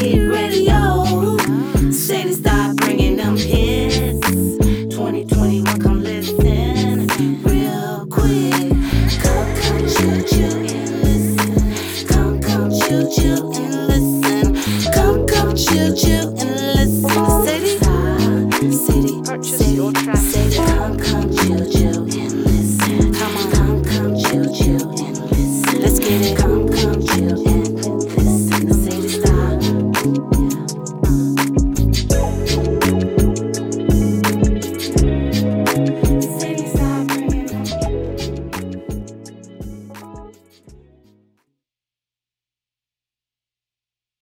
hit radio. Sadie, stop bringing them hits. 2021, come listen real quick. Come, chill, chill and listen. Come, chill, chill and listen. Come, chill, chill and listen. Sadie, Purchase your tracks. Sadie, come, chill, chill and listen. Come, chill, chill and listen. Let's get it. Come, chill and listen. Sadie, stop.